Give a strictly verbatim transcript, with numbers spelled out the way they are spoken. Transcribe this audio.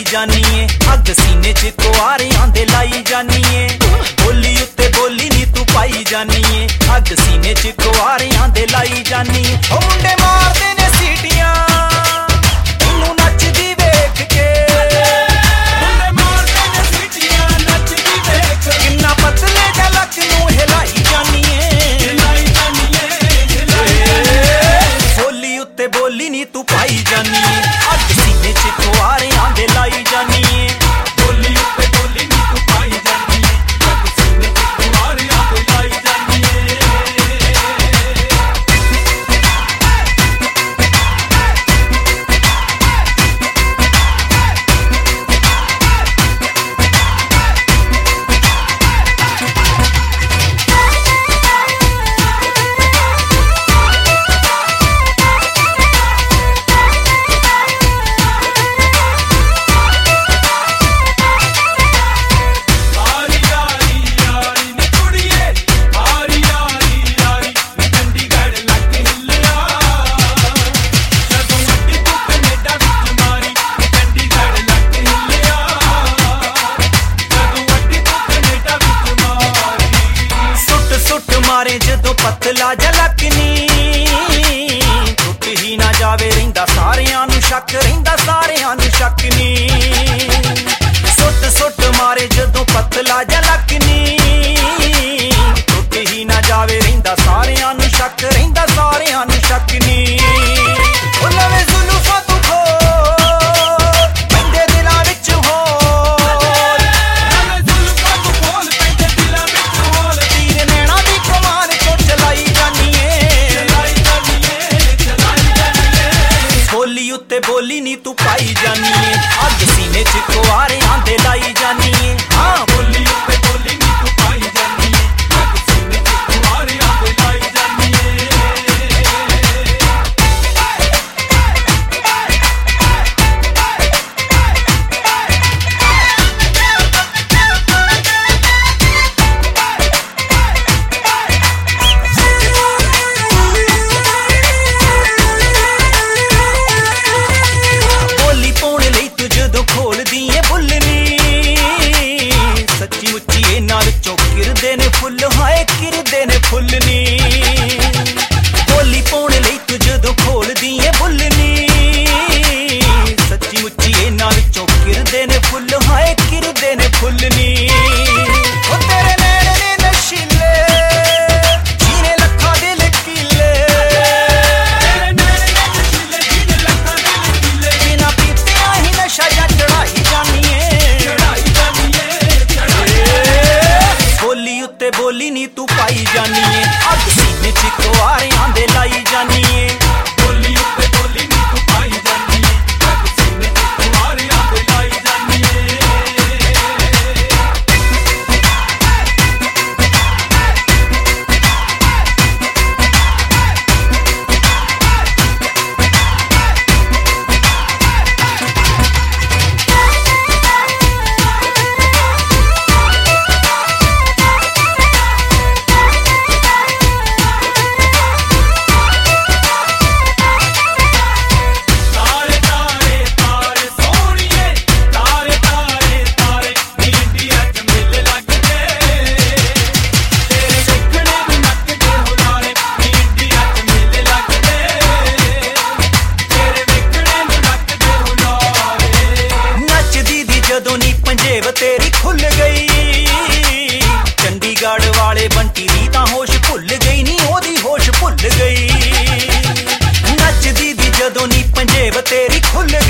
जानीए अग सीने च कुआरियां दे लाई जानीए बोली उत्ते बोली नी तू पाई जानीए अग सीने च कुआरियां दे लाई जानीए ओ मुंडे मारदे ने सीटियां तैनू नचदी वेख के मुंडे मारदे ने सीटियां नचदी वेख के किन्ना पतले जा लक नू हिलाई जानीए हिलाई जानीए हिलाई जानीए बोली उत्ते बोली नी तू पाई जानीए अग सीने च कुआरियां दे लाई जानीए बोली उत्ते बोली नी तू पाई जानीए अग सीने च कुआरियां दे लाई जानीए मारे जदों पतला झलकनी टुट ही ना जावे रहिंदा सारियां नू शक रहिंदा सारियां नू शक नी सुट सुट मारे जदों पतला झलकनी टुट ही ना जावे रहिंदा सारियां नू शक रहिंदा सारियां नू शक नी ओ नवे जुल्फां तू खो पैंदे दिलां विच हो उत्ते बोली नी तू पाई जानीए अग सीने च कुआरियां दे लाई जानीए हाँ बोली उत्ते बोली नी तू पाई जानीए अग सीने च कुआरियां दे लाई जानीए खोलदी है बुलनी सच्ची मुच्ची इन्हां विचों किरदे ने फुल हाय किरदे ने फुलनी बोली पाउण लई तू जदों खोलदी है बुलनी सच्ची मुच्ची इन्हां विचों किरदे ने फुल हाय किरदे ने फुलनी ओ तेरे नैण ने नशीले जीने लखा दिल कीले तेरे नैण ने नशीले जीने लखा दिल कीले बिना पीतियां ही नशा जा चढ़ाई जानीए चढ़ाई जानीए चढ़ाई बोली उत्ते बोली नी तू पाई जानीए अग सीने च कुआरियां दे लाई जानीए बोली उत्ते बोली नी तू पाई जानीए अग सीने च कुआरियां दे लाई जानीए तेरी खुल गई चंडीगढ़ वाले बंटी दी तां होश भुल गई नी ओदी होश भुल गई नचदी दी जदों नी पंजेब तेरी खुल